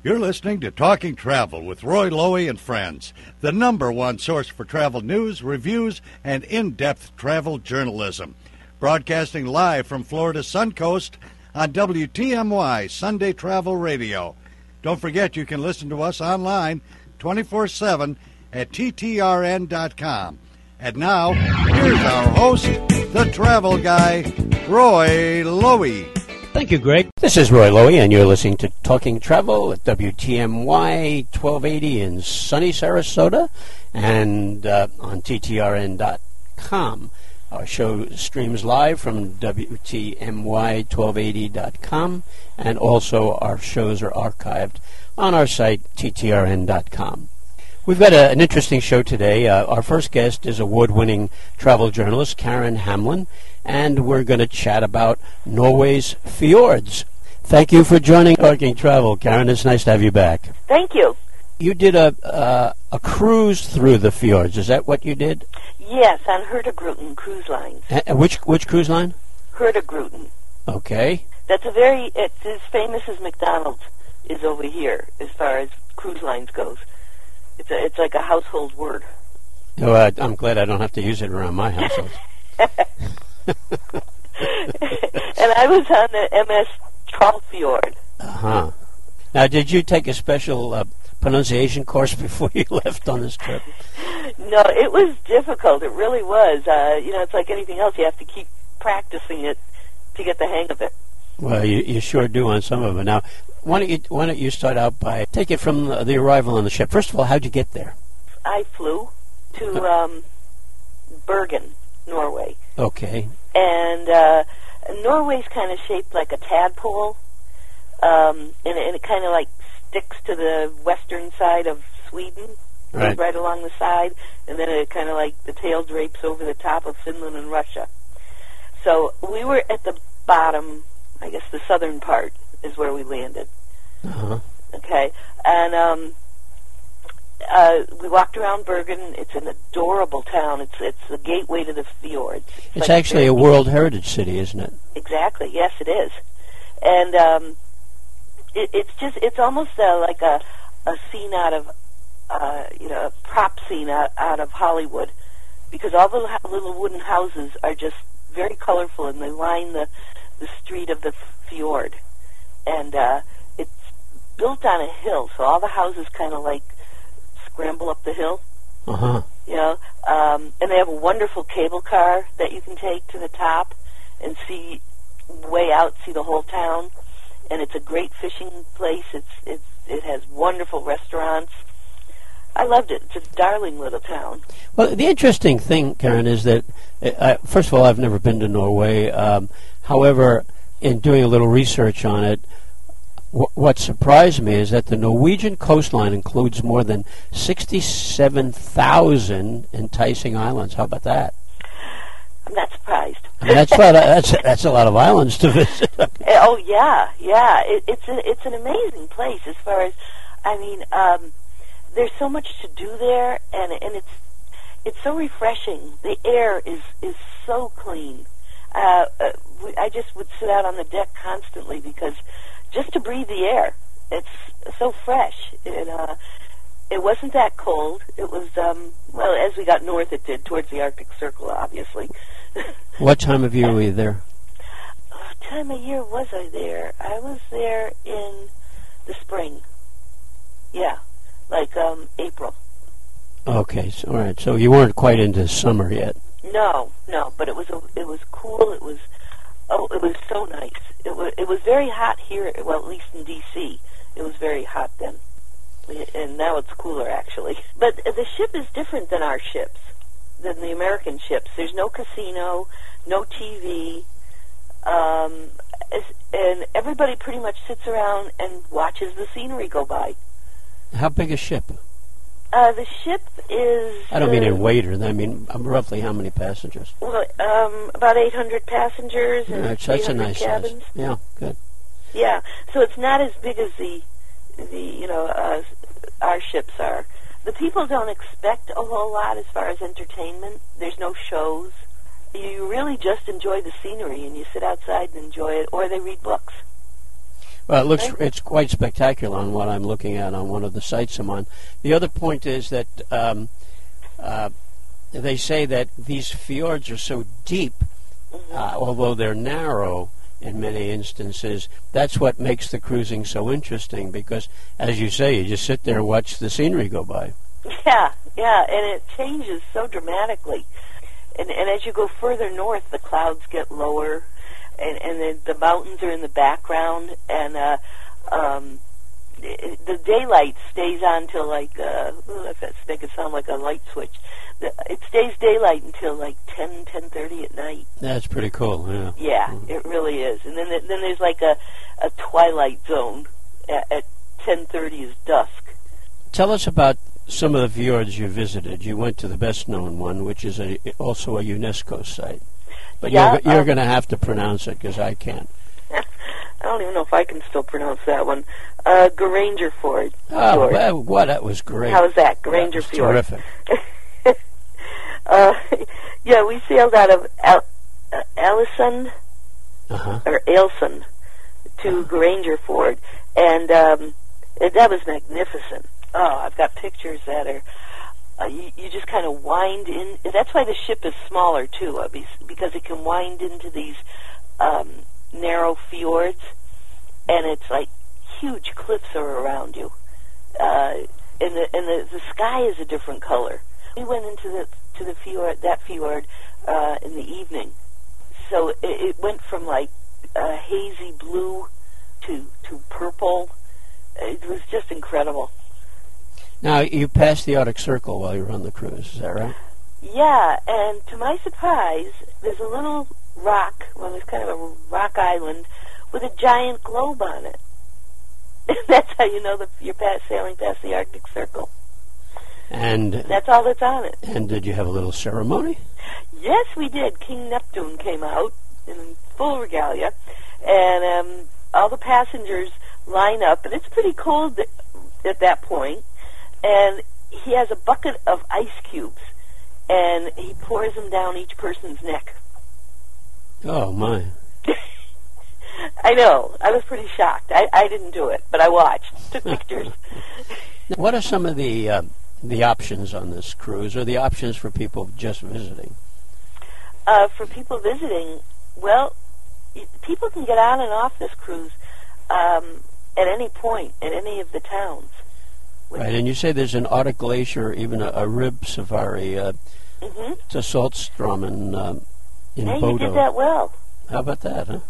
You're listening to Talking Travel with Roy Lowy and Friends, the #1 source for travel news, reviews, and in-depth travel journalism. Broadcasting live from Florida's Suncoast on WTMY Sunday Travel Radio. Don't forget you can listen to us online 24/7 at TTRN.com. And now, here's our host, the travel guy, Roy Lowy. Thank you, Greg. This is Roy Lowy, and you're listening to Talking Travel at WTMY 1280 in sunny Sarasota and on TTRN.com. Our show streams live from WTMY1280.com, and also our shows are archived on our site, TTRN.com. We've got an interesting show today. Our first guest is award-winning travel journalist Karen Hamlin, and we're going to chat about Norway's fjords. Thank you for joining Talking Travel, Karen. It's nice to have you back. Thank you. You did a cruise through the fjords. Is that what you did? Yes, on Hurtigruten Cruise Lines. Which cruise line? Hurtigruten. Okay. It's as famous as McDonald's is over here as far as cruise lines goes. It's like a household word. Oh, I'm glad I don't have to use it around my household. And I was on the MS Trollfjord. Uh-huh. Now, did you take a special pronunciation course before you left on this trip? No, it was difficult. It really was. It's like anything else. You have to keep practicing it to get the hang of it. Well, you sure do on some of it. Now, why don't you start out by take it from the arrival on the ship. First of all, how'd you get there? I flew to Bergen, Norway. Okay. And Norway's kind of shaped like a tadpole, and it kind of like sticks to the western side of Sweden, right along the side, and then it kind of like the tail drapes over the top of Finland and Russia. So we were at the bottom, I guess the southern part is where we landed. Uh-huh. Okay, and we walked around Bergen. It's an adorable town. It's the gateway to the fjords. It's like actually a World Heritage City, isn't it? Exactly. Yes, it is. And it's almost like a scene out of a prop scene out of Hollywood, because all the little wooden houses are just very colorful, and they line the street of the fjord. And it's built on a hill, so all the houses kind of like scramble up the hill. Uh-huh. And they have a wonderful cable car that you can take to the top and see way out, see the whole town. And it's a great fishing place. It has wonderful restaurants. I loved it. It's a darling little town. Well, the interesting thing, Karen, is that, first of all, I've never been to Norway. However, in doing a little research on it, what surprised me is that the Norwegian coastline includes more than 67,000 enticing islands. How about that? I'm not surprised. I mean, that's a lot of islands to visit. Oh yeah. It's an amazing place as far as, there's so much to do there, and it's so refreshing. The air is so clean. I just would sit out on the deck constantly because just to breathe the air, it's so fresh. It wasn't that cold. It was, as we got north, it did, towards the Arctic Circle, obviously. What time of year were you there? What time of year was I there? I was there in the spring. Yeah, like April. Okay, so, all right. So you weren't quite into summer yet. No, but it was cool. It was so nice. It was very hot here. Well, at least in D.C., it was very hot then, and now it's cooler actually. But the ship is different than our ships, than the American ships. There's no casino, no TV, and everybody pretty much sits around and watches the scenery go by. How big a ship? The ship is... I don't mean in weight, I mean roughly how many passengers? Well, about 800 passengers and that's a nice cabins. Size. Yeah, good. Yeah, so it's not as big as our ships are. The people don't expect a whole lot as far as entertainment. There's no shows. You really just enjoy the scenery, and you sit outside and enjoy it, or they read books. Well, it's quite spectacular on what I'm looking at on one of the sites I'm on. The other point is that they say that these fjords are so deep, although they're narrow in many instances. That's what makes the cruising so interesting because, as you say, you just sit there and watch the scenery go by. Yeah, and it changes so dramatically. And as you go further north, the clouds get lower, and the mountains are in the background, and the daylight stays on till like, if that's make it sound like a light switch. It stays daylight until like 10:30 at night. That's pretty cool, yeah. Yeah, it really is. And then there's like a twilight zone. At 10:30 is dusk. Tell us about some of the fjords you visited. You went to the best-known one, which is also a UNESCO site. But you're going to have to pronounce it, because I can't. I don't even know if I can still pronounce that one. Geranger Fjord. Oh, well, that was great. How was that? Geranger Fjord. Terrific. Yeah, we sailed out of Aalesund, or Ailsund, to Geranger Fjord, and that was magnificent. Oh, I've got pictures that are, you just kind of wind in. That's why the ship is smaller, too, because it can wind into these narrow fjords, and it's like huge cliffs are around you. And the sky is a different color. We went into the fjord, in the evening. So it went from like hazy blue to purple. It was just incredible. Now, you passed the Arctic Circle while you were on the cruise, is that right? Yeah, and to my surprise, there's a little rock, there's kind of a rock island with a giant globe on it. That's how you know that you're sailing past the Arctic Circle. And that's all that's on it. And did you have a little ceremony? Yes, we did. King Neptune came out in full regalia, and all the passengers line up, and it's pretty cold at that point. And he has a bucket of ice cubes, and he pours them down each person's neck. Oh, my. I know. I was pretty shocked. I didn't do it, but I watched, took pictures. What are some of the options on this cruise, or the options for people just visiting? For people visiting, well, people can get on and off this cruise at any point, at any of the towns. Right, and you say there's an Arctic glacier, even a rib safari to Saltstraumen in Bodo. You did that well. How about that, huh?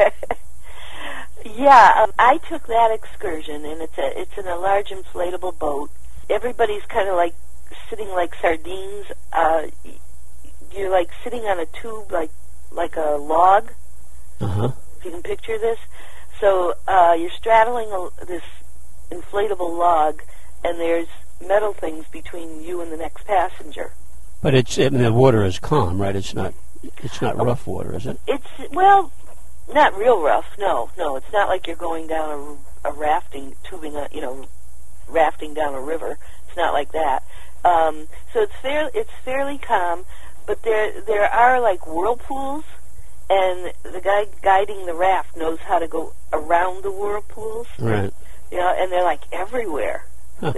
Yeah, I took that excursion, and it's in a large inflatable boat. Everybody's kind of like sitting like sardines. You're like sitting on a tube, like a log. If you can picture this. So you're straddling this inflatable log, and there's metal things between you and the next passenger. But the water is calm, right? It's not rough water, is it? Well, not real rough. No, it's not like you're going down a rafting down a river. It's not like that. So it's fairly calm, but there are like whirlpools, and the guy guiding the raft knows how to go around the whirlpools. Right. And they're like everywhere. Huh.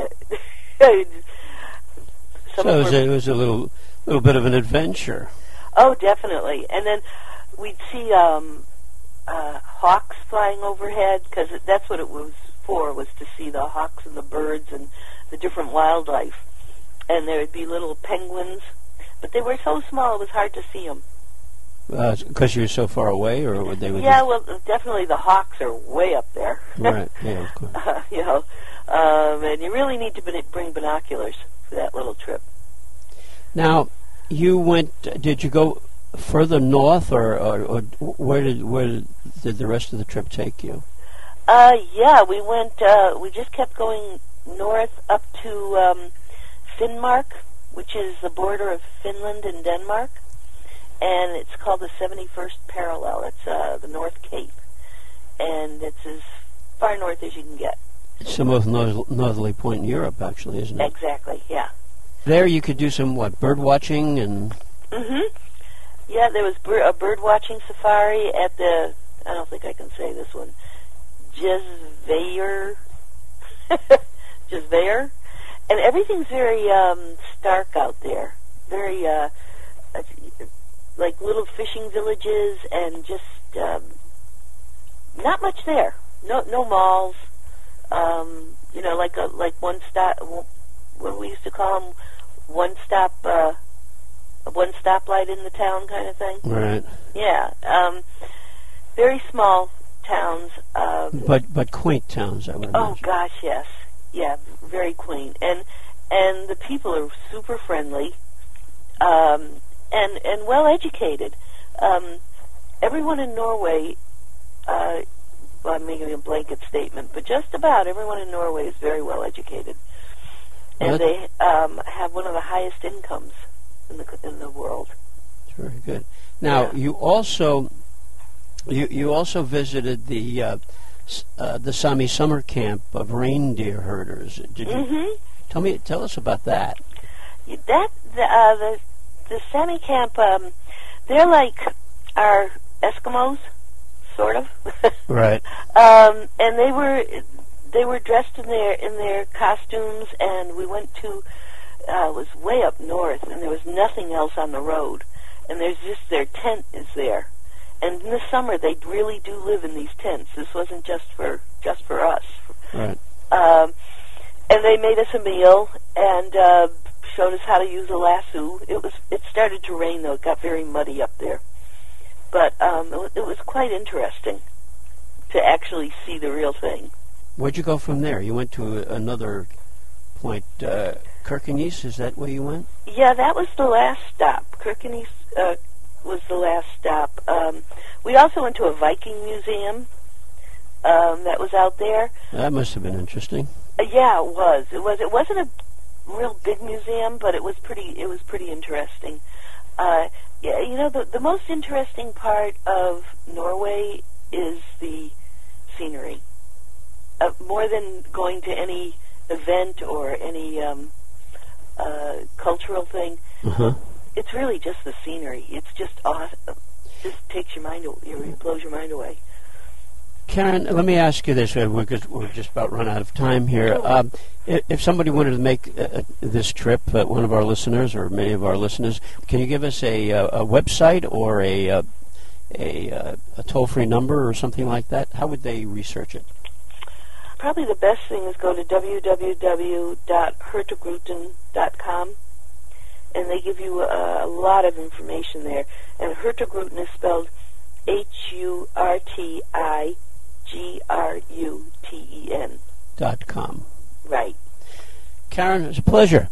So it was a little bit of an adventure. Oh, definitely. And then we'd see hawks flying overhead, because that's what it was for, was to see the hawks and the birds and the different wildlife. And there would be little penguins, but they were so small it was hard to see them. Because you were so far away, or would they? Yeah, well, definitely the hawks are way up there. Right. Yeah, of course. And you really need to bring binoculars for that little trip. Now, you went. Did you go further north, or where did the rest of the trip take you? Yeah, we went. We just kept going north up to Finnmark, which is the border of Finland and Denmark. And it's called the 71st parallel. It's the North Cape, and it's as far north as you can get. It's the most northerly point in Europe, actually, isn't it? Exactly, yeah. There you could do some, bird watching and... Yeah, there was a bird watching safari at the, I don't think I can say this one, Jezveyer. Jezveyer. And everything's very stark out there. Very, like little fishing villages and just not much there. No malls. Like one stop. What we used to call them, one stoplight in the town kind of thing. Right. Yeah. Very small towns. But quaint towns, I would imagine. Oh gosh, yes. Yeah, very quaint. And the people are super friendly. And well educated. Everyone in Norway, well, I'm making a blanket statement, but just about everyone in Norway is very well educated, and they have one of the highest incomes in the world. That's very good. Now, you also visited the Sami summer camp of reindeer herders. Did you tell us about that? The Sami camp, they're like our Eskimos, sort of. Right. And they were dressed in their costumes, and we went to it was way up north, and there was nothing else on the road, and there's just their tent is there, and in the summer they really do live in these tents. This wasn't just for us. Right. And they made us a meal and showed us how to use a lasso. It started to rain though; it got very muddy up there. But it was quite interesting to actually see the real thing. Where'd you go from there? You went to another point, Kirkenes, is that where you went? Yeah, that was the last stop. Kirkenes was the last stop. We also went to a Viking museum that was out there. That must have been interesting. Yeah, it was. It wasn't a real big museum, but it was pretty interesting. Yeah, the most interesting part of Norway is the scenery. More than going to any event or any cultural thing, it's really just the scenery. It's just awesome. Just takes your mind, it blows your mind away. Karen, let me ask you this, because we're just about run out of time here. If somebody wanted to make this trip, one of our listeners or many of our listeners, can you give us a website or a toll-free number or something like that? How would they research it? Probably the best thing is go to www.hurtigruten.com, and they give you a lot of information there. And Hurtigruten is spelled HURTIGRUTEN.com. Right. Karen, it's a pleasure.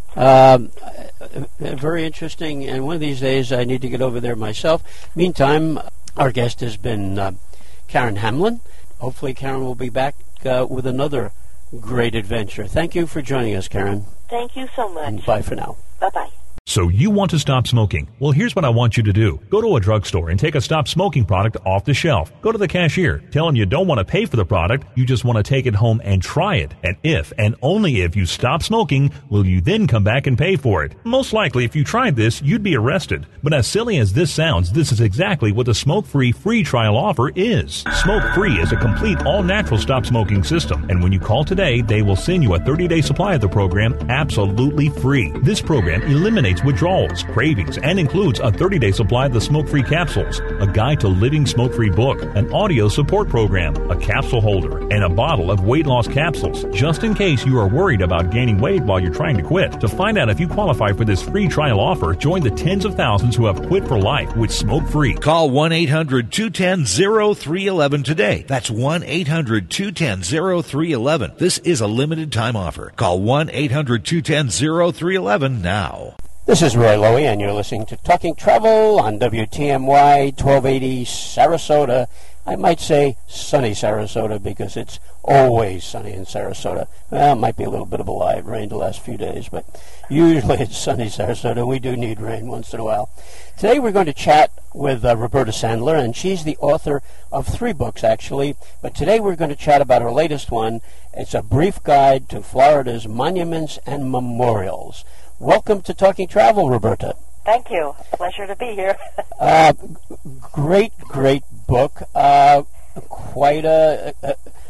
Very interesting, and one of these days I need to get over there myself. Meantime, our guest has been Karen Hamlin. Hopefully Karen will be back with another great adventure. Thank you for joining us, Karen. Thank you so much. And bye for now. Bye-bye. So you want to stop smoking? Well, here's what I want you to do. Go to a drugstore and take a stop smoking product off the shelf. Go to the cashier. Tell them you don't want to pay for the product. You just want to take it home and try it. And if, and only if, you stop smoking, will you then come back and pay for it. Most likely, if you tried this, you'd be arrested. But as silly as this sounds, this is exactly what the Smoke-Free free trial offer is. Smoke-Free is a complete all-natural stop smoking system. And when you call today, they will send you a 30-day supply of the program absolutely free. This program eliminates withdrawals, cravings, and includes a 30-day supply of the smoke-free capsules, a guide to living smoke-free book, an audio support program, a capsule holder, and a bottle of weight loss capsules, just in case you are worried about gaining weight while you're trying to quit. To find out if you qualify for this free trial offer, join the tens of thousands who have quit for life with Smoke-Free. Call 1-800-210-0311 today. That's 1-800-210-0311. This is a limited time offer. Call 1-800-210-0311 now. This is Roy Lowy, and you're listening to Talking Travel on WTMY 1280 Sarasota. I might say sunny Sarasota because it's always sunny in Sarasota. Well, it might be a little bit of a lie. It rained the last few days, but usually it's sunny Sarasota. We do need rain once in a while. Today we're going to chat with Roberta Sandler, and she's the author of 3 books, actually. But today we're going to chat about her latest one. It's a brief guide to Florida's monuments and memorials. Welcome to Talking Travel, Roberta. Thank you. Pleasure to be here. Great book. Quite a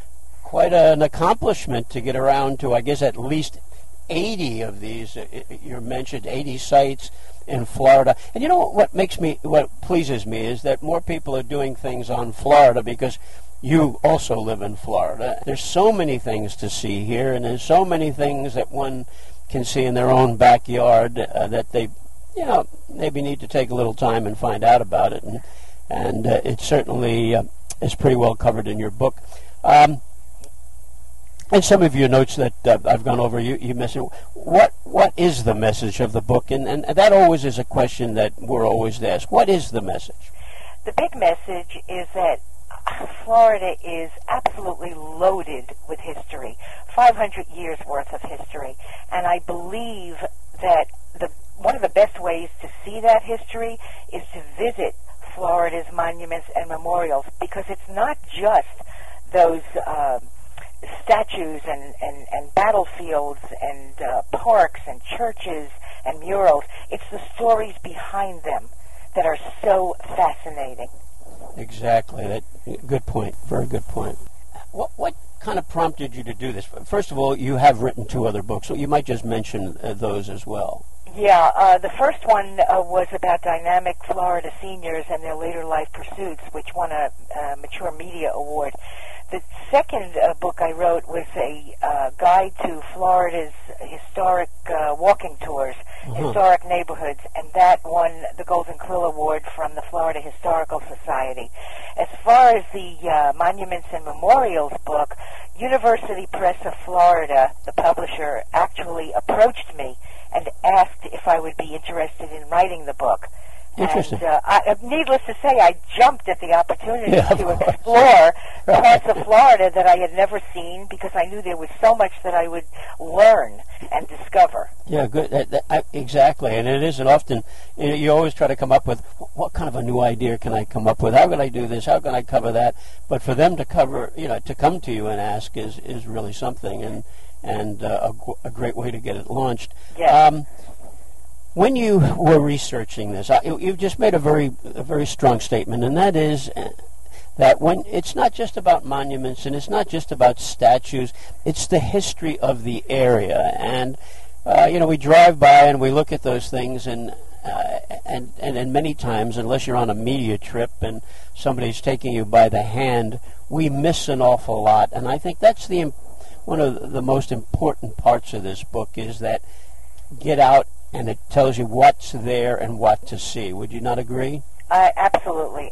quite an accomplishment to get around to, I guess, at least 80 of these. You mentioned 80 sites in Florida. And you know what pleases me is that more people are doing things on Florida, because you also live in Florida. There's so many things to see here, and there's so many things that one can see in their own backyard that they, maybe need to take a little time and find out about it. And it certainly is pretty well covered in your book. And some of your notes that I've gone over, you mentioned, what is the message of the book? And that always is a question that we're always asked. What is the message? The big message is that Florida is absolutely loaded with history, 500 years worth of history. And I believe that one of the best ways to see that history is to visit Florida's monuments and memorials, because it's not just those statues and battlefields and parks and churches and murals. It's the stories behind them that are so fascinating. Exactly. Good point. Very good point. What kind of prompted you to do this? First of all, you have written 2 other books, so you might just mention those as well. Yeah, the first one was about dynamic Florida seniors and their later life pursuits, which won a Mature Media Award. The second book I wrote was a guide to Florida's historic walking tours, historic neighborhoods, and that won the Golden Quill Award from the Florida Historical Society. As far as the Monuments and Memorials book, University Press of Florida, the publisher, actually approached me and asked if I would be interested in writing the book. Interesting. And needless to say, I jumped at the opportunity to explore parts of Florida that I had never seen, because I knew there was so much that I would learn and discover. Yeah, good. Exactly. And it isn't often, you always try to come up with, what kind of a new idea can I come up with? How can I do this? How can I cover that? But for them to to come to you and ask is really something, and a great way to get it launched. Yes. When you were researching this, you've just made a very strong statement, and that is that when it's not just about monuments and it's not just about statues, it's the history of the area. And we drive by and we look at those things, and many times, unless you're on a media trip and somebody's taking you by the hand, we miss an awful lot. And I think that's one of the most important parts of this book, is that get out and it tells you what's there and what to see. Would you not agree? Absolutely.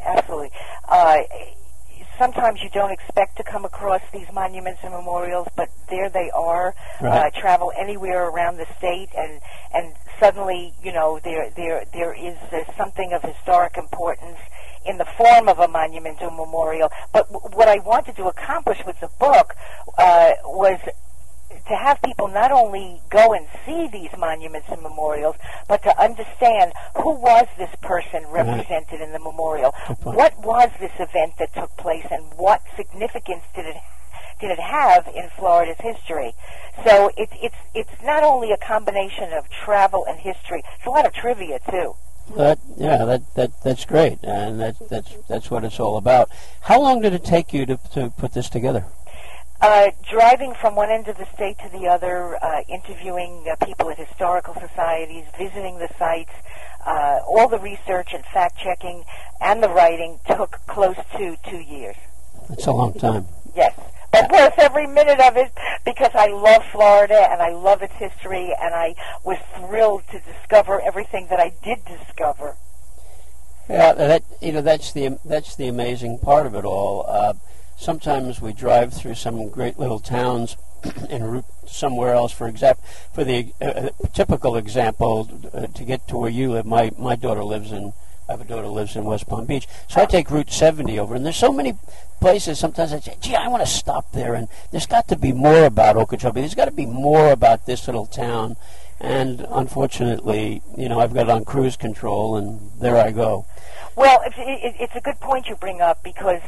Sometimes you don't expect to come across these monuments and memorials, but there they are. Right. Travel anywhere around the state, and suddenly, there is something of historic importance in the form of a monument or memorial. But what I wanted to accomplish with the book was to have people not only go and see these monuments and memorials, but to understand who was this person represented in the memorial. What was this event that took place, and what significance did it have in Florida's history? So it's not only a combination of travel and history. It's a lot of trivia too. That's great, and that's what it's all about. How long did it take you to put this together? Driving from one end of the state to the other, interviewing people at historical societies, visiting the sites, all the research and fact-checking and the writing took close to 2 years. That's a long time. Yes, but worth every minute of it, because I love Florida and I love its history, and I was thrilled to discover everything that I did discover. Yeah, that's the amazing part of it all. Sometimes we drive through some great little towns en route somewhere else. For the typical example, to get to where you live, I have a daughter lives in West Palm Beach, so I take Route 70 over, and there's so many places. Sometimes I say, gee, I want to stop there, and there's got to be more about Okeechobee. There's got to be more about this little town, and unfortunately, I've got it on cruise control, and there I go. Well, it's a good point you bring up, because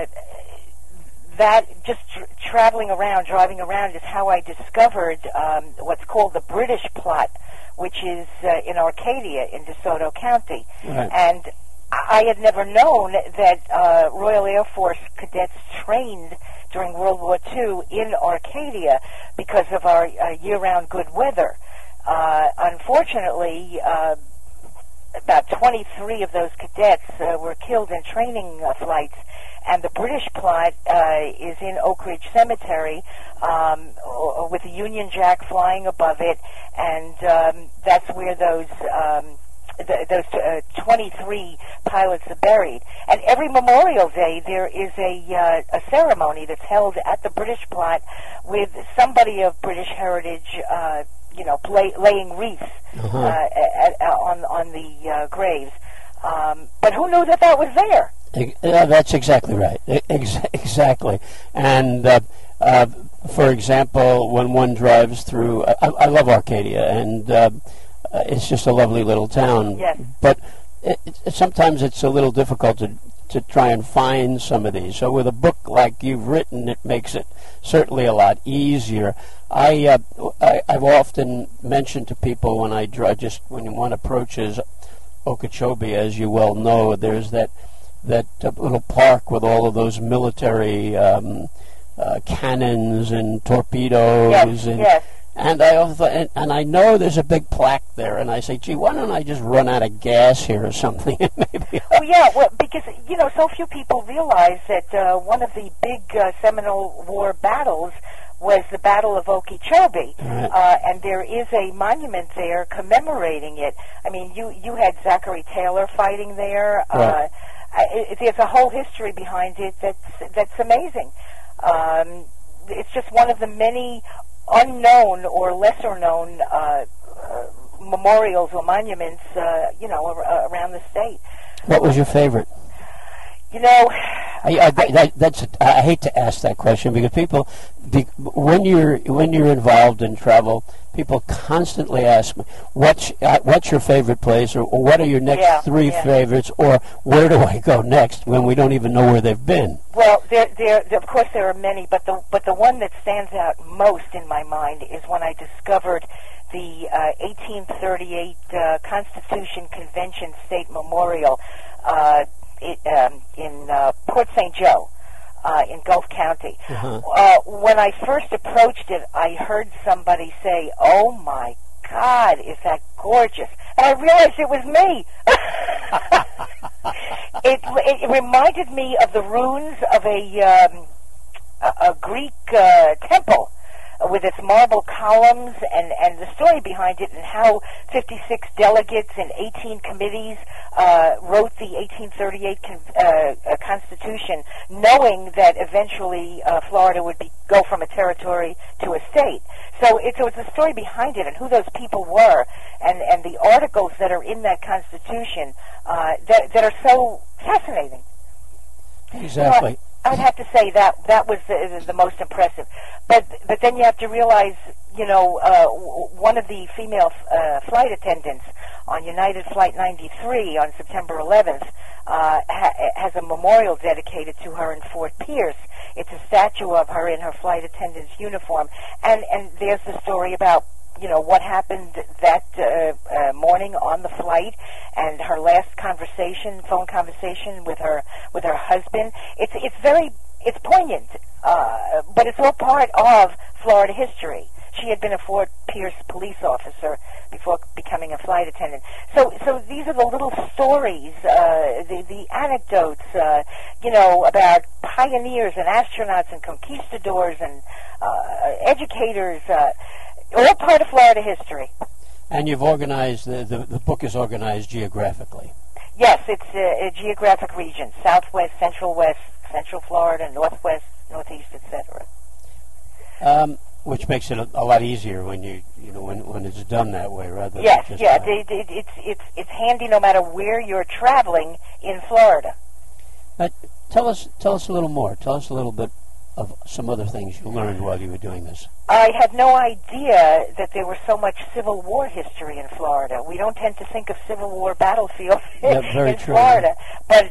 that just driving around is how I discovered what's called the British Plot, which is in Arcadia in DeSoto County. Right. And I had never known that Royal Air Force cadets trained during World War II in Arcadia because of our year-round good weather. Unfortunately, about 23 of those cadets were killed in training flights, and the British plot is in Oak Ridge Cemetery with the Union Jack flying above it, and that's where those 23 pilots are buried. And every Memorial Day there is a ceremony that's held at the British plot with somebody of British heritage laying wreaths on the graves. But who knew that was there? That's exactly right. Exactly. And for example, when one drives through, I love Arcadia, and it's just a lovely little town. Yes. But sometimes it's a little difficult to try and find some of these. So with a book like you've written, it makes it certainly a lot easier. I've often mentioned to people when when one approaches Okeechobee, as you well know, there's that little park with all of those military cannons and torpedoes. Yes. And I often thought, and I know there's a big plaque there, and I say, gee, why don't I just run out of gas here or something? Maybe. Oh yeah, well, because so few people realize that one of the big Seminole War battles was the Battle of Okeechobee, Right. And there is a monument there commemorating it. I mean, you had Zachary Taylor fighting there. Right. There's a whole history behind it that's amazing. It's just one of the many unknown or lesser known memorials or monuments, around the state. What was your favorite? I hate to ask that question because people, when you're involved in travel, people constantly ask me, what's your favorite place, or what are your next three favorites, or where do I go next, when we don't even know where they've been. Well, of course there are many, but the one that stands out most in my mind is when I discovered the 1838 Constitution Convention State Memorial in Port St. Joe in Gulf County. When I first approached it, I heard somebody say, "Oh my God, is that gorgeous?" And I realized it was me. It reminded me of the ruins of a Greek temple with its marble columns and the story behind it, and how 56 delegates and 18 committees wrote the 1838 Constitution, knowing that eventually Florida would go from a territory to a state. So it's a story behind it and who those people were, and the articles that are in that Constitution that are so fascinating. Exactly. I'd have to say that was the most impressive, but then you have to realize, one of the female flight attendants on United Flight 93 on September 11th has a memorial dedicated to her in Fort Pierce. It's a statue of her in her flight attendant's uniform, and there's the story about what happened that morning on the flight, and her last phone conversation with her husband. It's poignant, but it's all part of Florida history. She had been a Fort Pierce police officer before becoming a flight attendant. So these are the little stories, the anecdotes, about pioneers and astronauts and conquistadors and educators. All part of Florida history. And you've organized, the book is organized geographically. Yes, it's a geographic region: Southwest, Central West, Central Florida, Northwest, Northeast, etc. Which makes it a lot easier when when it's done that way, rather than yes, just it's handy no matter where you're traveling in Florida. Tell us a little more. Tell us a little bit of some other things you learned while you were doing this. I had no idea that there was so much Civil War history in Florida. We don't tend to think of Civil War battlefields in Florida. But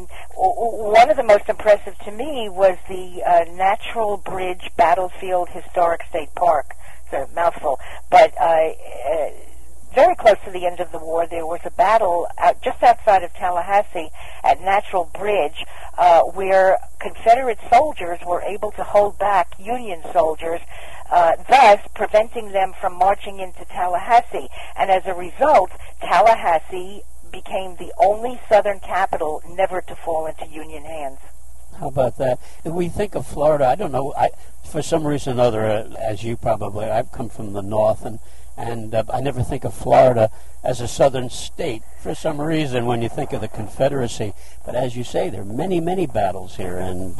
one of the most impressive to me was the Natural Bridge Battlefield Historic State Park. It's a mouthful. But very close to the end of the war, there was a battle just outside of Tallahassee at Natural Bridge where Confederate soldiers were able to hold back Union soldiers, thus preventing them from marching into Tallahassee. And as a result, Tallahassee became the only Southern capital never to fall into Union hands. How about that? If we think of Florida, I don't know, for some reason or other, as you probably, I've come from the north, and I never think of Florida as a southern state for some reason when you think of the Confederacy. But as you say, there are many, many battles here, and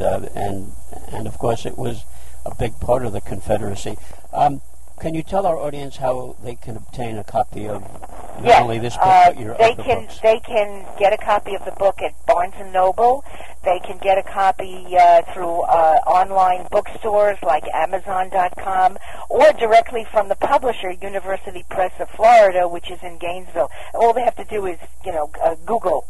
of course it was a big part of the Confederacy. Can you tell our audience how they can obtain a copy of not only this book but your other books? They can get a copy of the book at Barnes & Noble. They can get a copy through online bookstores like Amazon.com, or directly from the publisher, University Press of Florida, which is in Gainesville. All they have to do is, Google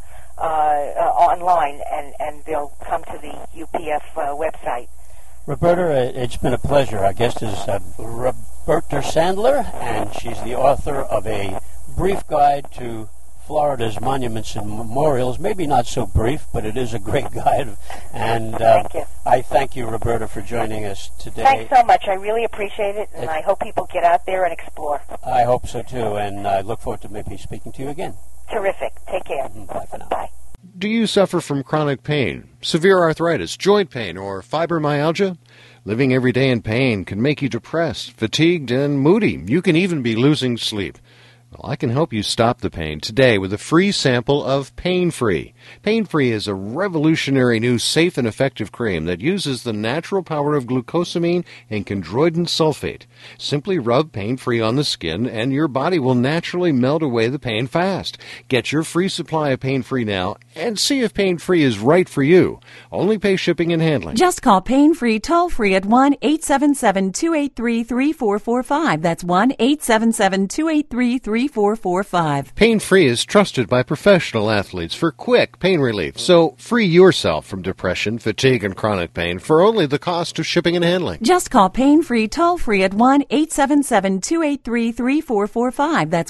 online, and they'll come to the UPF website. Roberta, it's been a pleasure. Our guest is Roberta Sandler, and she's the author of A Brief Guide to Florida's Monuments and Memorials. Maybe not so brief, but it is a great guide. And thank you. I thank you, Roberta, for joining us today. Thanks so much. I really appreciate it, and I hope people get out there and explore. I hope so, too, and I look forward to maybe speaking to you again. Terrific. Take care. Bye for now. Bye. Do you suffer from chronic pain, severe arthritis, joint pain, or fibromyalgia? Living every day in pain can make you depressed, fatigued, and moody. You can even be losing sleep. Well, I can help you stop the pain today with a free sample of Pain Free. Pain Free is a revolutionary new safe and effective cream that uses the natural power of glucosamine and chondroitin sulfate. Simply rub Pain Free on the skin and your body will naturally melt away the pain fast. Get your free supply of Pain Free now and see if Pain Free is right for you. Only pay shipping and handling. Just call Pain Free toll free at 1-877-283-3445. That's 1-877-283-3445. Pain Free is trusted by professional athletes for quick pain relief. So free yourself from depression, fatigue, and chronic pain for only the cost of shipping and handling. Just call Pain Free toll free at 1-877-283-3445. That's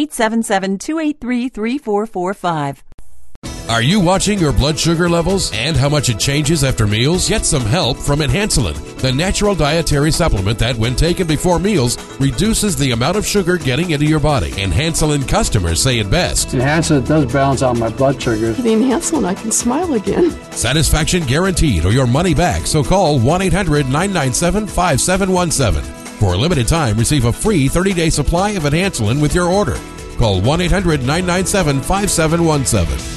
1-877-283-3445. Are you watching your blood sugar levels and how much it changes after meals? Get some help from Enhancelin, the natural dietary supplement that, when taken before meals, reduces the amount of sugar getting into your body. Enhancelin customers say it best. Enhancelin does balance out my blood sugar. With the Enhancelin, I can smile again. Satisfaction guaranteed or your money back, so call 1-800-997-5717. For a limited time, receive a free 30-day supply of Enhancelin with your order. Call 1-800-997-5717.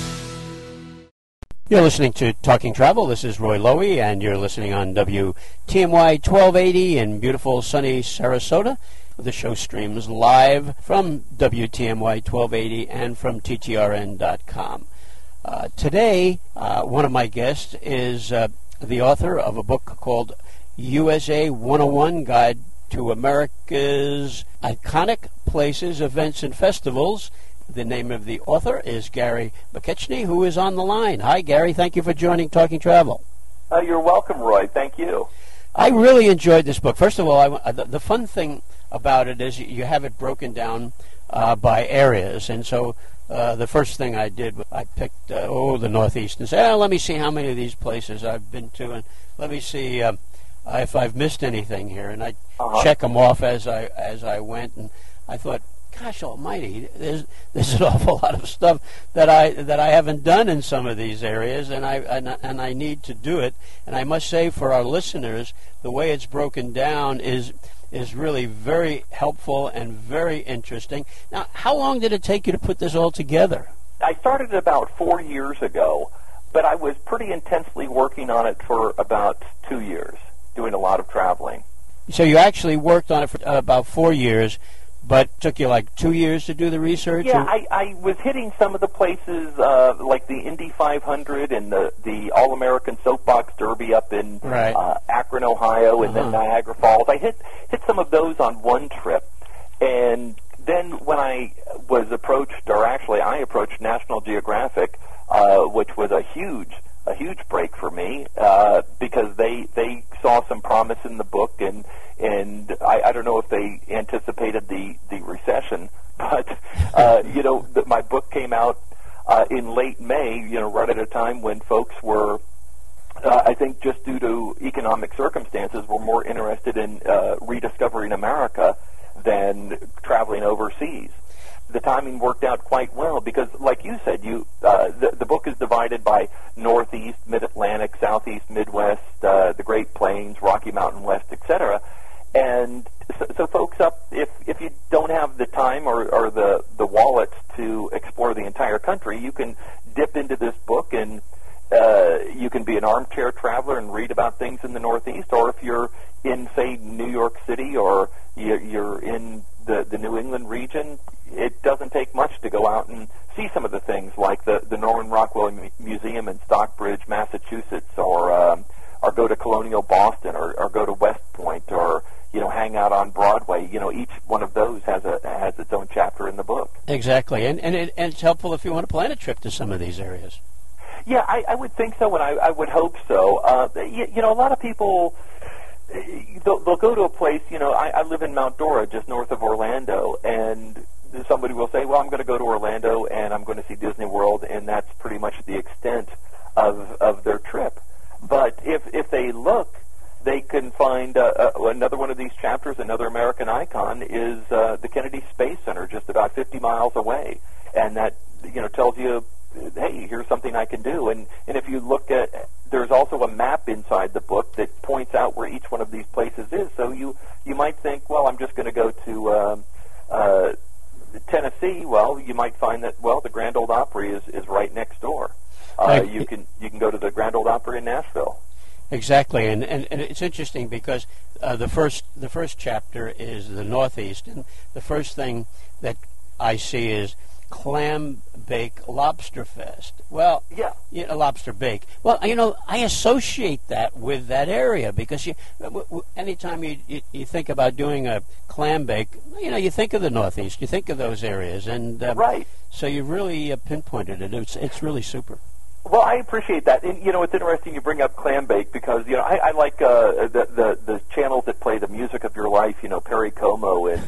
You're listening to Talking Travel. This is Roy Lowy, and you're listening on WTMY 1280 in beautiful sunny Sarasota. The show streams live from WTMY 1280 and from TTRN.com. Today, one of my guests is the author of a book called USA 101 Guide to America's Iconic Places, Events, and Festivals. The name of the author is Gary McKechnie, who is on the line. Hi, Gary. Thank you for joining Talking Travel. You're welcome, Roy. Thank you. I really enjoyed this book. First of all, the fun thing about it is you have it broken down by areas. And so the first thing I did, I picked, the Northeast and said, let me see how many of these places I've been to, and let me see if I've missed anything here. And I check them off as I went, and I thought, gosh almighty, there's an awful lot of stuff that I haven't done in some of these areas, and I need to do it. And I must say, for our listeners, the way it's broken down is really very helpful and very interesting. Now, how long did it take you to put this all together? I started about 4 years ago, but I was pretty intensely working on it for about 2 years, doing a lot of traveling. So you actually worked on it for about 4 years, but it took you like 2 years to do the research? Yeah, I was hitting some of the places like the Indy 500 and the All-American Soapbox Derby up in Akron, Ohio, and then Niagara Falls. I hit some of those on one trip. And then when I was approached, or actually I approached National Geographic, which was a huge break for me because they saw some promise in the book, and I don't know if they anticipated the recession, but my book came out in late May, right at a time when folks were I think economic circumstances were more interested in rediscovering America than traveling overseas. The timing worked out quite well because, like you said, the book is divided by Northeast, Mid-Atlantic, Southeast, Midwest, the Great Plains, Rocky Mountain West, etc. And so folks if you don't have the time or the wallets to explore the entire country, you can dip into this book and you can be an armchair traveler and read about things in the Northeast, or if you're in, say, New York City or you're in the New England region, it doesn't take much to go out and see some of the things like the Norman Rockwell Museum in Stockbridge, Massachusetts, or go to Colonial Boston, or go to West Point, or hang out on Broadway. Each one of those has its own chapter in the book. Exactly, and it's helpful if you want to plan a trip to some of these areas. Yeah, I would think so, and I would hope so. A lot of people, they'll go to a place, I live in Mount Dora, just north of Orlando, and somebody will say, well, I'm going to go to Orlando, and I'm going to see Disney World, and that's pretty much the extent of their trip. But if they look, they can find another one of these chapters. Another American icon is the Kennedy Space Center, just about 50 miles away, and that tells you, hey, here's something I can do. And if you look at, there's also a map inside the book that points out where each one of these places is. So you might think, well, I'm just going to go to Tennessee. Well, you might find that, well, the Grand Ole Opry is right next door. You can go to the Grand Ole Opry in Nashville. Exactly, and it's interesting because the first chapter is the Northeast, and the first thing that I see is Clam Bake Lobster Fest. Well, Lobster Bake. Well, I associate that with that area because anytime you think about doing a clam bake, you think of the Northeast, you think of those areas, and right. So you really pinpointed it. It's really super. Well, I appreciate that. And, it's interesting you bring up Clam Bake because, I like the channels that play the music of your life, Perry Como, and,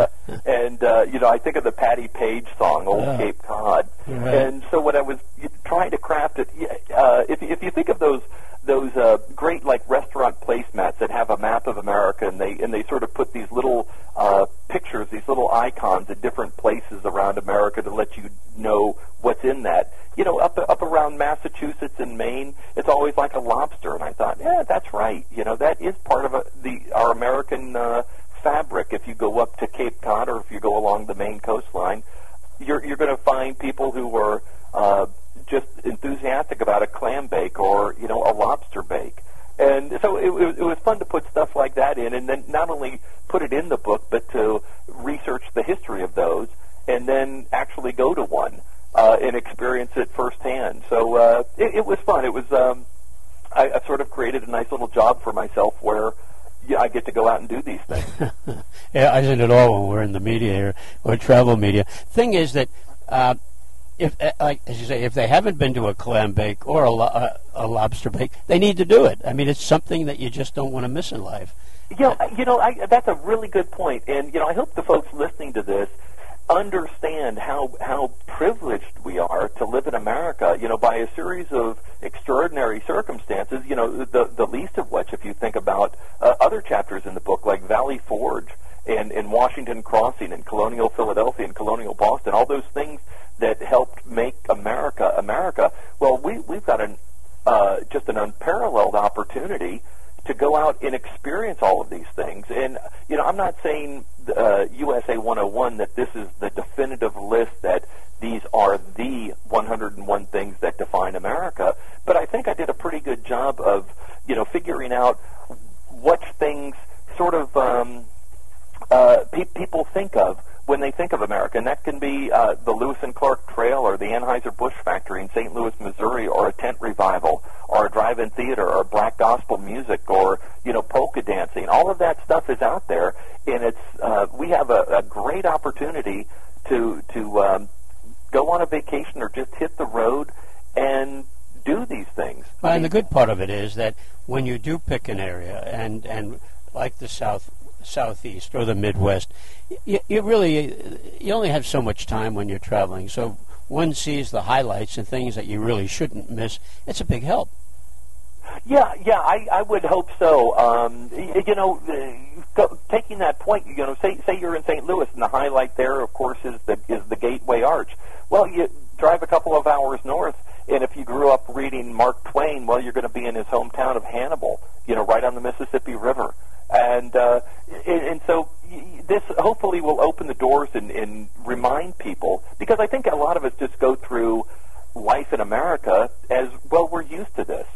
I think of the Patti Page song, Old Cape Cod. Right. And so when I was trying to craft it, if you think of those great, like, restaurant placemats that have a map of America, and they sort of put these little pictures, these little icons at different places around America to let you know what's in that. Up around Massachusetts and Maine, it's always like a lobster, and I thought, yeah, that's right. That is part of our American fabric. If you go up to Cape Cod or if you go along the Maine coastline, you're going to find people who are just enthusiastic about a clam bake or a lobster bake. And so it was fun to put stuff like that in, and then not only put it in the book, but to research the history of those, and then actually go to one and experience it firsthand. So it was fun. It was I sort of created a nice little job for myself where I get to go out and do these things. Yeah, isn't it all when we're in the media or travel media? Thing is that if, as you say, if they haven't been to a clam bake or a lobster bake, they need to do it. I mean, it's something that you just don't want to miss in life. That's a really good point. And, I hope the folks listening to this understand how privileged we are to live in America, by a series of extraordinary circumstances, the least of which, if you think about other chapters in the book, like Valley Forge and Washington Crossing and Colonial Philadelphia and Colonial Boston, all those things that helped make America America. Well, we've got just an unparalleled opportunity to go out and experience all of these things. And, I'm not saying USA 101 that this is the definitive list that these are the 101 things that define America, but I think I did a pretty good job of, figuring out what things sort of people think of when they think of America, and that can be the Lewis and Clark Trail or the Anheuser-Busch Factory in St. Louis, Missouri, or a tent revival, or a drive-in theater, or black gospel music, or polka dancing. All of that stuff is out there, and it's we have a great opportunity to go on a vacation or just hit the road and do these things. Well, and the good part of it is that when you do pick an area, and like the Southeast or the Midwest, you only have so much time when you're traveling. So one sees the highlights and things that you really shouldn't miss. It's a big help. Yeah, I would hope so. Taking that point, say you're in St. Louis, and the highlight there, of course, is the Gateway Arch. Well, you drive a couple of hours north, and if you grew up reading Mark Twain, well, you're going to be in his hometown of Hannibal, right on the Mississippi River. And so this hopefully will open the doors and remind people, because I think a lot of us just go through life in America as, well, we're used to this.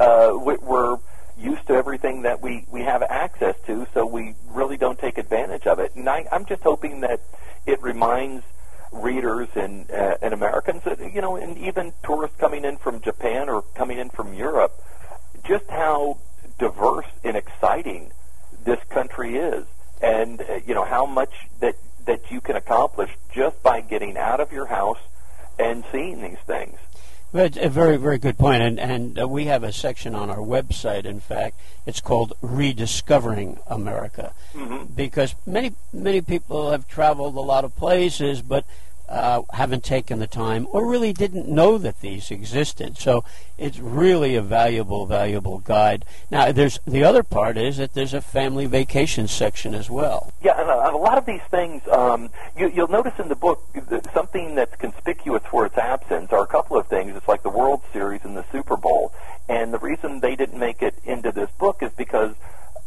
We're used to everything that we have access to, so we really don't take advantage of it. And I'm just hoping that it reminds readers and Americans, and even tourists coming in from Japan or coming in from Europe, just how diverse and exciting this country is, and how much that you can accomplish just by getting out of your house and seeing these things. That's a very, very good point, and we have a section on our website. In fact, it's called Rediscovering America, because many people have traveled a lot of places, but haven't taken the time or really didn't know that these existed. So it's really a valuable guide. Now, the other part is that there's a family vacation section as well. Yeah, and a lot of these things, you'll notice in the book, something that's conspicuous for its absence are a couple of things. It's like the World Series and the Super Bowl. And the reason they didn't make it into this book is because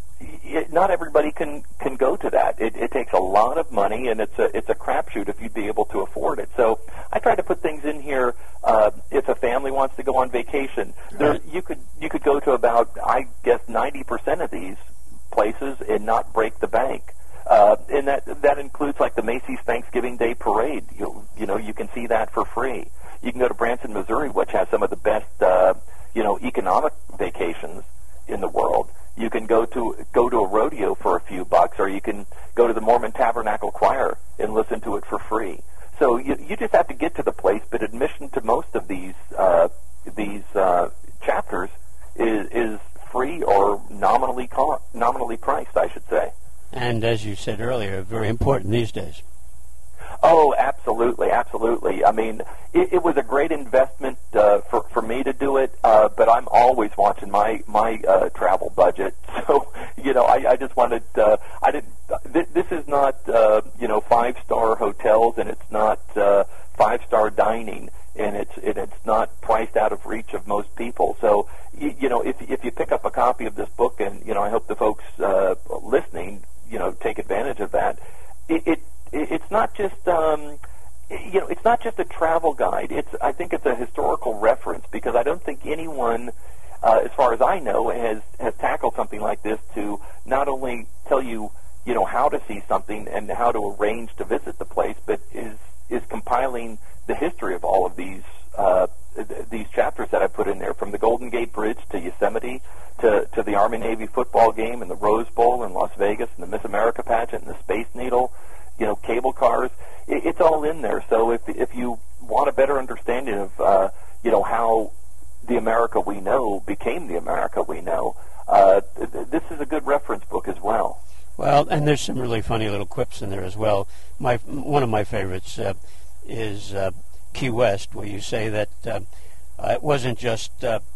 not everybody can go to that. It takes a lot of money, and it's a crapshoot if you'd be able to afford it. So I try to put things in here. If a family wants to go on vacation, you could go to about, I guess, 90% of these places and not break the bank. And that includes like the Macy's Thanksgiving Day Parade. You can see that for free. You can go to Branson, Missouri, which has some of the best economic vacations in the world. You can go to a rodeo for a few bucks, or you can go to the Mormon Tabernacle Choir and listen to it for free. So you just have to get to the place, but admission to most of these chapters is free or nominally priced, I should say. And as you said earlier, very important these days. Oh, absolutely, absolutely. I mean, it was a great investment for me to do it, but I'm always watching my travel budget. So, I just wanted, this is not, 5-star hotels, and it's not 5-star dining, and it's not priced out of reach of most people. So, if you pick up a copy of this book, and, I hope the folks listening, take advantage of that, it's not just it's not just a travel guide. I think it's a historical reference, because I don't think anyone, as far as I know, has tackled something like this to not only tell you how to see something and how to arrange to visit the place, but is compiling the history of all of these chapters that I put in there, from the Golden Gate Bridge to Yosemite to the Army-Navy football game and the Rose Bowl in Las Vegas and the Miss America pageant and the Space Needle. Cable cars, it's all in there. So if you want a better understanding of, how the America we know became the America we know, this is a good reference book as well. Well, and there's some really funny little quips in there as well. One of my favorites is Key West, where you say that it wasn't just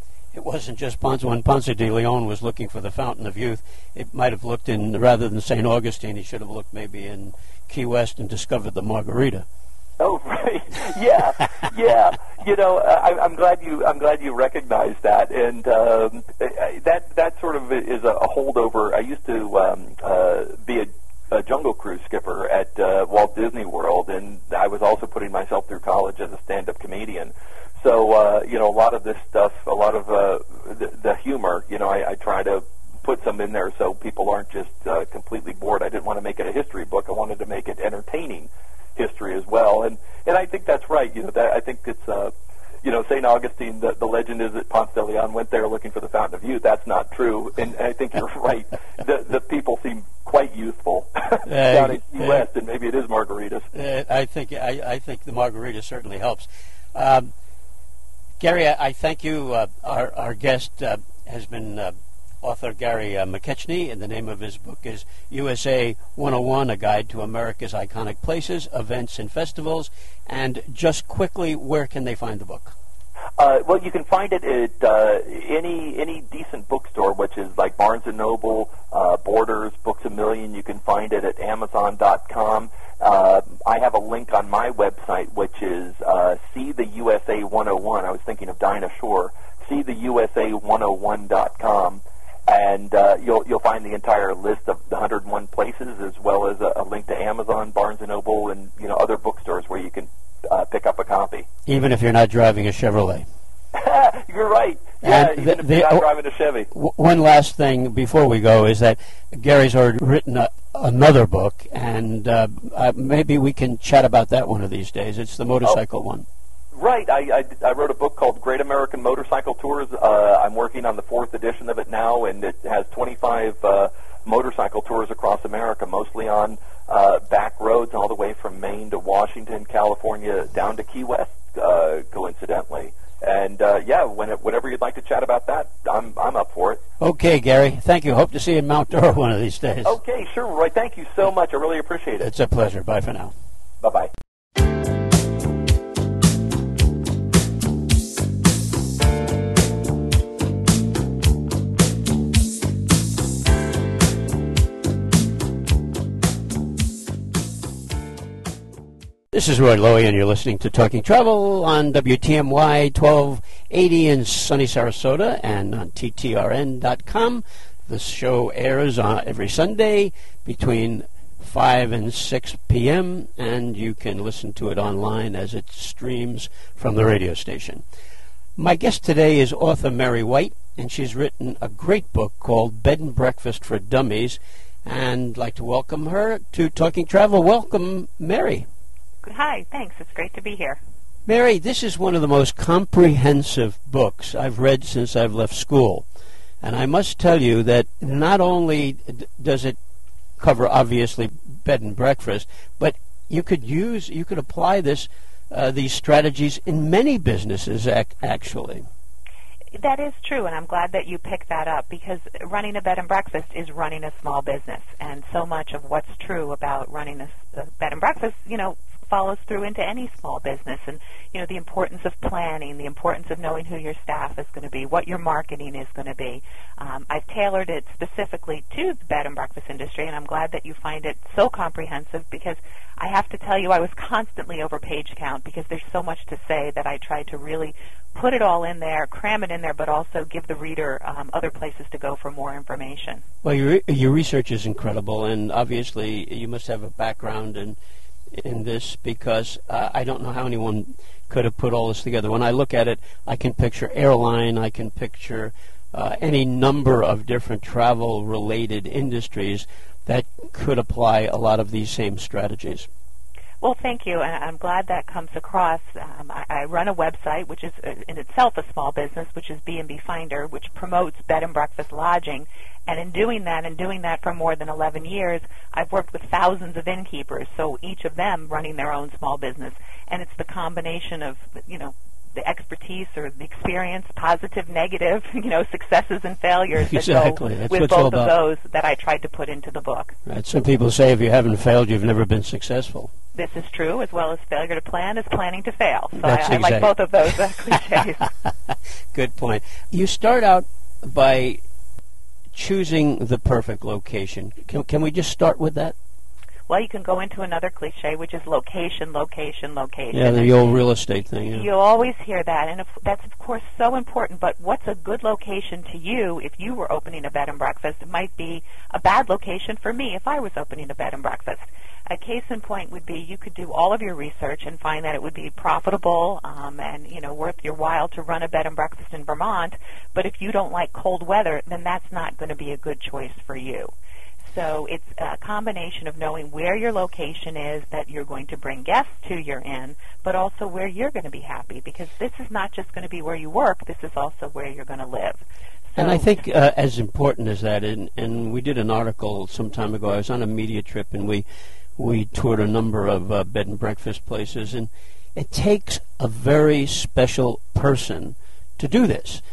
when Ponce de Leon was looking for the Fountain of Youth. It might have looked in, rather than St. Augustine, he should have looked maybe in Key West and discovered the margarita. Oh, right. Yeah. I'm glad you recognize that, and that sort of is a holdover. I used to be a Jungle Cruise skipper at Walt Disney World, and I was also putting myself through college as a stand-up comedian. So, a lot of this stuff, a lot of the humor, I try to put some in there so people aren't just completely bored. I didn't want to make it a history book. I wanted to make it entertaining history as well. And I think that's right. I think it's, St. Augustine, the legend is that Ponce de Leon went there looking for the Fountain of Youth. That's not true. And I think you're right. The people seem quite youthful down in Key West, and maybe it is margaritas. I think the margarita certainly helps. Gary, I thank you. Our guest has been author Gary McKechnie, and the name of his book is USA 101, A Guide to America's Iconic Places, Events, and Festivals. And just quickly, where can they find the book? Well, you can find it at any decent bookstore, which is like Barnes & Noble, Borders, Books A Million. You can find it at Amazon.com. I have a link on my website, which is See the USA 101. I was thinking of Dinah Shore. SeeTheUSA101.com. And you'll find the entire list of the 101 places, as well as a link to Amazon, Barnes & Noble, and other bookstores where you can pick up a copy. Even if you're not driving a Chevrolet. You're right. Yeah, even if you're not driving a Chevy. One last thing before we go is that Gary's already written another book, and maybe we can chat about that one of these days. It's the motorcycle one. Right. I wrote a book called Great American Motorcycle Tours. I'm working on the 4th edition of it now, and it has 25 motorcycle tours across America, mostly on back roads all the way from Maine to Washington, California, down to Key West, coincidentally. And, whenever you'd like to chat about that, I'm up for it. Okay, Gary. Thank you. Hope to see you in Mount Dora one of these days. Okay, sure, Roy. Thank you so much. I really appreciate it. It's a pleasure. Bye for now. Bye-bye. This is Roy Lowy, and you're listening to Talking Travel on WTMY 1280 in sunny Sarasota and on TTRN.com. This show airs every Sunday between 5 and 6 p.m., and you can listen to it online as it streams from the radio station. My guest today is author Mary White, and she's written a great book called Bed and Breakfast for Dummies, and I'd like to welcome her to Talking Travel. Welcome, Mary. Hi, thanks. It's great to be here. Mary, this is one of the most comprehensive books I've read since I've left school. And I must tell you that not only does it cover, obviously, bed and breakfast, but you could apply these strategies in many businesses, actually. That is true, and I'm glad that you picked that up, because running a bed and breakfast is running a small business. And so much of what's true about running a bed and breakfast, follows through into any small business, and the importance of planning, the importance of knowing who your staff is going to be, what your marketing is going to be. I've tailored it specifically to the bed and breakfast industry, and I'm glad that you find it so comprehensive, because I have to tell you I was constantly over page count, because there's so much to say that I tried to really put it all in there, cram it in there, but also give the reader other places to go for more information. Well, your research is incredible, and obviously you must have a background in this, because I don't know how anyone could have put all this together. When I look at it, I can picture airline, I can picture any number of different travel-related industries that could apply a lot of these same strategies. Well, thank you, and I'm glad that comes across. I run a website, which is in itself a small business, which is B&B Finder, which promotes bed and breakfast lodging. And in doing that for more than 11 years, I've worked with thousands of innkeepers, so each of them running their own small business. And it's the combination of, the expertise or the experience, positive, negative, successes and failures exactly. that go with both of those that I tried to put into the book. Right. Some people say if you haven't failed, you've never been successful. This is true, as well as failure to plan is planning to fail. So I like both of those cliches. Good point. You start out by choosing the perfect location. Can we just start with that? Well, you can go into another cliche, which is location, location, location. Yeah, the old real estate thing. Yeah. You'll always hear that, and that's, of course, so important. But what's a good location to you if you were opening a bed and breakfast? It might be a bad location for me if I was opening a bed and breakfast. A case in point would be you could do all of your research and find that it would be profitable and worth your while to run a bed and breakfast in Vermont. But if you don't like cold weather, then that's not going to be a good choice for you. So it's a combination of knowing where your location is that you're going to bring guests to your inn, but also where you're going to be happy, because this is not just going to be where you work, this is also where you're going to live. So, and I think as important as that, and we did an article some time ago, I was on a media trip, and we toured a number of bed and breakfast places, and it takes a very special person to do this.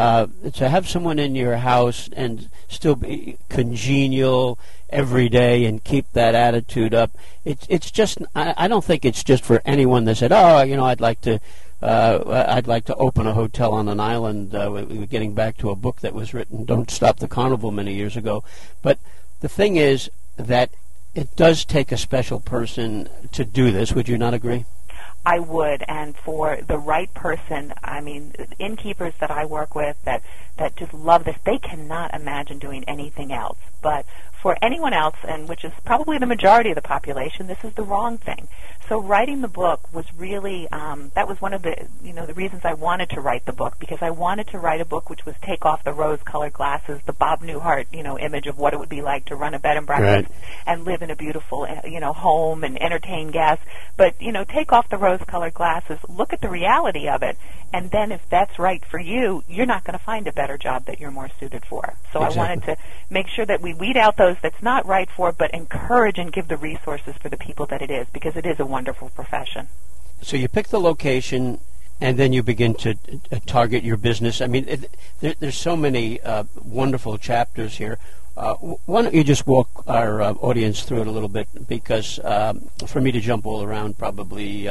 To have someone in your house and still be congenial every day and keep that attitude up, it's just, I don't think it's just for anyone that said, I'd like to I'd like to open a hotel on an island. We're getting back to a book that was written, Don't Stop the Carnival, many years ago. But the thing is that it does take a special person to do this. Would you not agree? I would, and for the right person, I mean, innkeepers that I work with that just love this, they cannot imagine doing anything else. But for anyone else, and which is probably the majority of the population, this is the wrong thing. So writing the book was really, that was one of the, the reasons I wanted to write the book, because I wanted to write a book which was take off the rose-colored glasses, the Bob Newhart, image of what it would be like to run a bed and breakfast and live in a beautiful, home and entertain guests. But, take off the rose-colored glasses, look at the reality of it, and then if that's right for you, you're not going to find a better job that you're more suited for. So I wanted to make sure that we weed out those that's not right for, but encourage and give the resources for the people that it is, because it is a wonderful profession. So you pick the location, and then you begin to target your business. I mean, there's so many wonderful chapters here. Why don't you just walk our audience through it a little bit, because for me to jump all around probably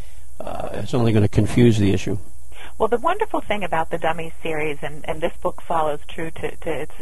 it's only going to confuse the issue. Well, the wonderful thing about the Dummies series, and this book follows true to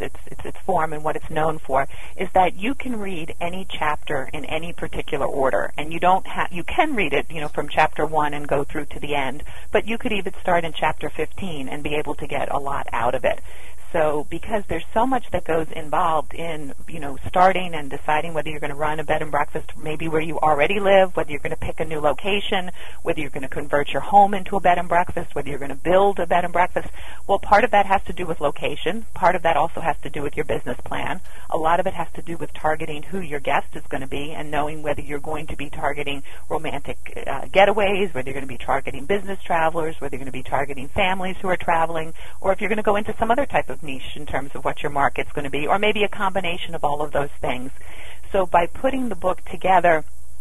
its form and what it's known for, is that you can read any chapter in any particular order, and you can read it, from chapter 1 and go through to the end, but you could even start in chapter 15 and be able to get a lot out of it. So because there's so much that goes involved in, starting and deciding whether you're going to run a bed and breakfast maybe where you already live, whether you're going to pick a new location, whether you're going to convert your home into a bed and breakfast, whether you're going to build a bed and breakfast. Well, part of that has to do with location. Part of that also has to do with your business plan. A lot of it has to do with targeting who your guest is going to be and knowing whether you're going to be targeting romantic getaways, whether you're going to be targeting business travelers, whether you're going to be targeting families who are traveling, or if you're going to go into some other type of niche in terms of what your market's going to be, or maybe a combination of all of those things. So by putting the book together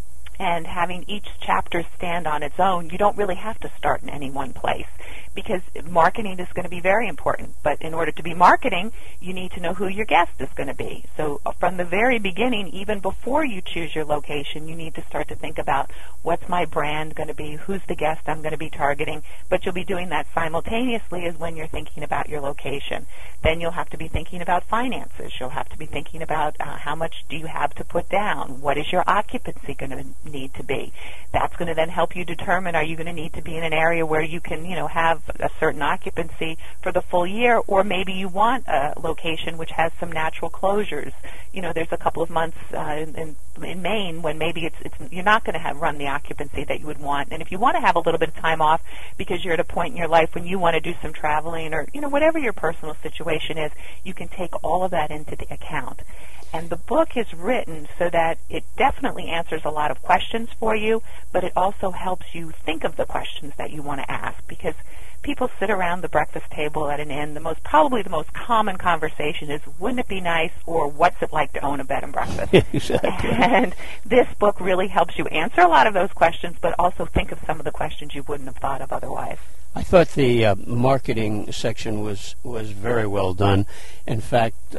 and having each chapter stand on its own, you don't really have to start in any one place, because marketing is going to be very important. But in order to be marketing, you need to know who your guest is going to be. So from the very beginning, even before you choose your location, you need to start to think about what's my brand going to be, who's the guest I'm going to be targeting. But you'll be doing that simultaneously as when you're thinking about your location. Then you'll have to be thinking about finances. You'll have to be thinking about how much do you have to put down? What is your occupancy going to need to be? That's going to then help you determine, are you going to need to be in an area where you can, have a certain occupancy for the full year, or maybe you want a location which has some natural closures. There's a couple of months in Maine when maybe you're not going to run the occupancy that you would want. And if you want to have a little bit of time off because you're at a point in your life when you want to do some traveling, or whatever your personal situation is, you can take all of that into the account. And the book is written so that it definitely answers a lot of questions for you, but it also helps you think of the questions that you want to ask, because people sit around the breakfast table at an inn. Probably the most common conversation is, wouldn't it be nice, or what's it like to own a bed and breakfast? Exactly. And this book really helps you answer a lot of those questions, but also think of some of the questions you wouldn't have thought of otherwise. I thought the marketing section was very well done. In fact,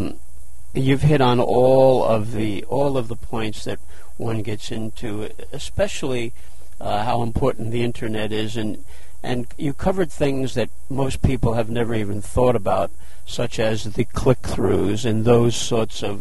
you've hit on all of the points that one gets into, especially how important the internet is, and you covered things that most people have never even thought about, such as the click-throughs and those sorts of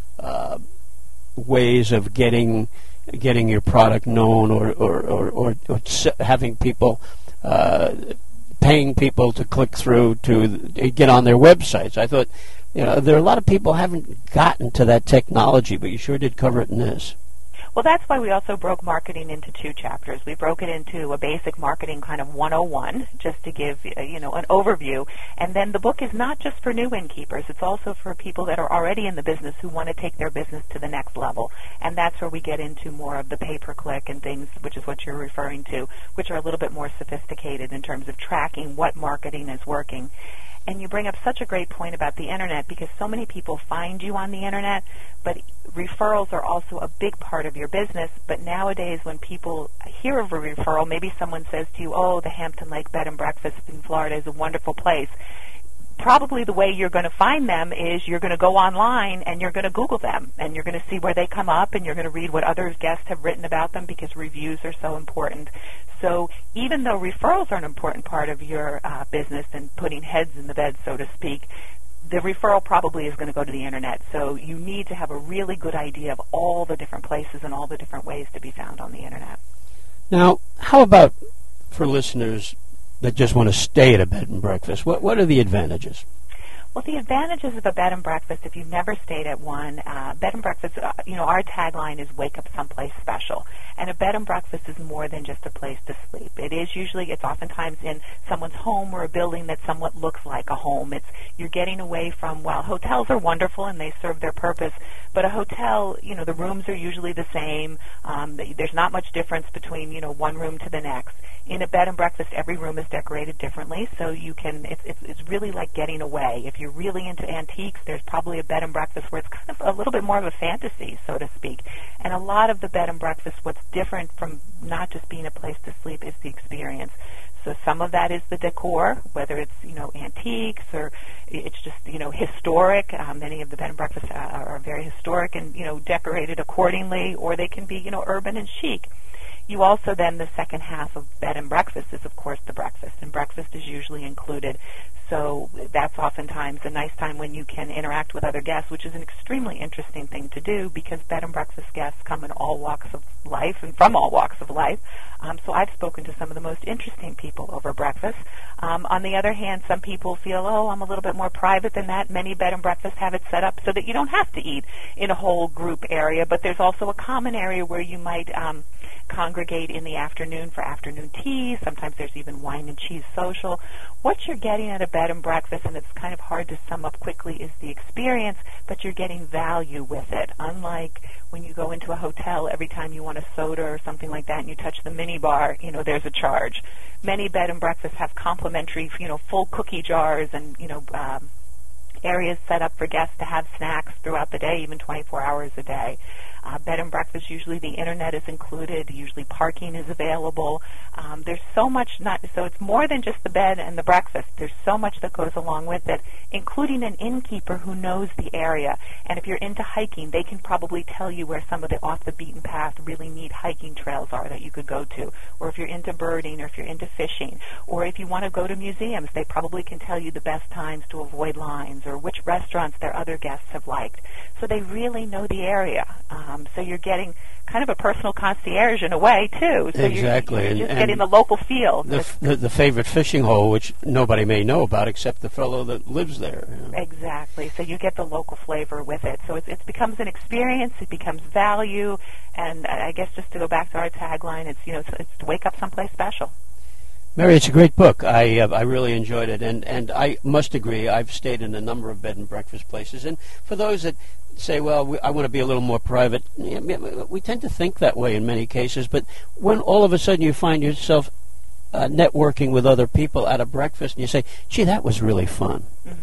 ways of getting your product known, or having people paying people to click through to get on their websites. I thought, there are a lot of people who haven't gotten to that technology, but you sure did cover it in this. Well, that's why we also broke marketing into 2 chapters. We broke it into a basic marketing kind of 101, just to give, an overview. And then the book is not just for new innkeepers. It's also for people that are already in the business who want to take their business to the next level. And that's where we get into more of the pay-per-click and things, which is what you're referring to, which are a little bit more sophisticated in terms of tracking what marketing is working. And you bring up such a great point about the internet, because so many people find you on the internet, but referrals are also a big part of your business. But nowadays, when people hear of a referral, maybe someone says to you, oh, the Hampton Lake Bed and Breakfast in Florida is a wonderful place. probably the way you're going to find them is you're going to go online and you're going to Google them, and you're going to see where they come up, and you're going to read what other guests have written about them, because reviews are so important. So even though referrals are an important part of your business and putting heads in the bed, so to speak, the referral probably is going to go to the Internet. So you need to have a really good idea of all the different places and all the different ways to be found on the Internet. Now, how about for listeners that just want to stay at a bed and breakfast? What are the advantages? Well, the advantages of a bed and breakfast, if you've never stayed at one, bed and breakfast, our tagline is wake up someplace special. And a bed and breakfast is more than just a place to sleep. It's oftentimes in someone's home or a building that somewhat looks like a home. You're getting away from, well, hotels are wonderful and they serve their purpose, but a hotel, the rooms are usually the same. There's not much difference between, one room to the next. In a bed and breakfast, every room is decorated differently, so it's really like getting away. If you're really into antiques, there's probably a bed and breakfast where it's kind of a little bit more of a fantasy, so to speak. And a lot of the bed and breakfast, what's different from not just being a place to sleep, is the experience. So some of that is the decor, whether it's, antiques or it's just, historic. Many of the bed and breakfasts are very historic and, decorated accordingly, or they can be, urban and chic. You also then, the second half of bed and breakfast is, of course, the breakfast, and breakfast is usually included. So that's oftentimes a nice time when you can interact with other guests, which is an extremely interesting thing to do, because bed and breakfast guests come in all walks of life and from all walks of life. So I've spoken to some of the most interesting people over breakfast. On the other hand, some people feel, I'm a little bit more private than that. Many bed and breakfasts have it set up so that you don't have to eat in a whole group area, but there's also a common area where you might congregate in the afternoon for afternoon tea. Sometimes there's even wine and cheese social. What you're getting at a bed and breakfast, and it's kind of hard to sum up quickly, is the experience, but you're getting value with it. Unlike when you go into a hotel, every time you want a soda or something like that and you touch the mini bar, there's a charge. Many bed and breakfasts have complimentary, full cookie jars and, areas set up for guests to have snacks throughout the day, even 24 hours a day. Bed and breakfast, usually the Internet is included. Usually parking is available. There's so much, so it's more than just the bed and the breakfast. There's so much that goes along with it, including an innkeeper who knows the area. And if you're into hiking, they can probably tell you where some of the off-the-beaten-path, really neat hiking trails are that you could go to. Or if you're into birding, or if you're into fishing, or if you want to go to museums, they probably can tell you the best times to avoid lines, or which restaurants their other guests have liked. So they really know the area. So you're getting kind of a personal concierge in a way, too. So exactly. You're just getting the local feel. The favorite fishing hole, which nobody may know about except the fellow that lives there. Exactly. So you get the local flavor with it. So it becomes an experience. It becomes value. And I guess just to go back to our tagline, it's to wake up someplace special. Mary, it's a great book. I really enjoyed it, and I must agree. I've stayed in a number of bed and breakfast places, and for those that say, well, I want to be a little more private, we tend to think that way in many cases, but when all of a sudden you find yourself networking with other people at a breakfast, and you say, gee, that was really fun. Mm-hmm.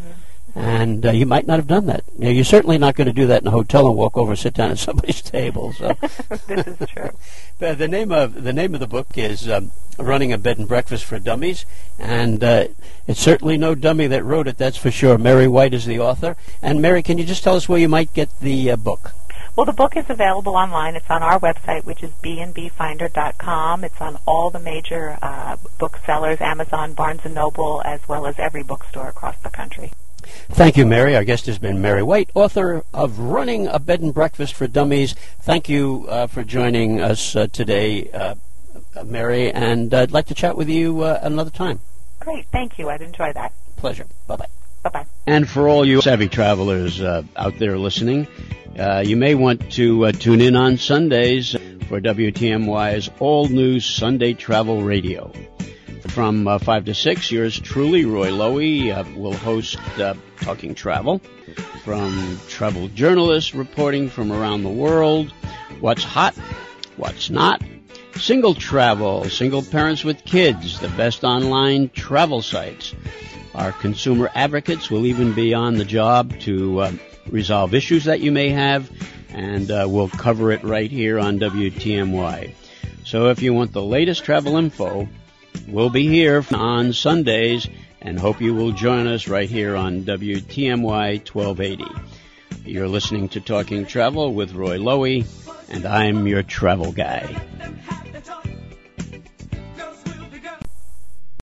And you might not have done that. You're certainly not going to do that in a hotel and walk over and sit down at somebody's table. So. This is true. The name of the book is Running a Bed and Breakfast for Dummies, and it's certainly no dummy that wrote it, that's for sure. Mary White is the author. And Mary, can you just tell us where you might get the book? Well, the book is available online. It's on our website, which is bnbfinder.com. It's on all the major booksellers, Amazon, Barnes & Noble, as well as every bookstore across the country. Thank you, Mary. Our guest has been Mary White, author of Running a Bed and Breakfast for Dummies. Thank you for joining us today, Mary, and I'd like to chat with you another time. Great. Thank you. I'd enjoy that. Pleasure. Bye-bye. Bye-bye. And for all you savvy travelers out there listening, you may want to tune in on Sundays for WTMY's all-new Sunday Travel Radio. From 5 to 6, yours truly, Roy Lowy, will host Talking Travel. From travel journalists reporting from around the world, what's hot, what's not, single travel, single parents with kids, the best online travel sites. Our consumer advocates will even be on the job to resolve issues that you may have, and we'll cover it right here on WTMY. So if you want the latest travel info, we'll be here on Sundays, and hope you will join us right here on WTMY 1280. You're listening to Talking Travel with Roy Lowy, and I'm your travel guy.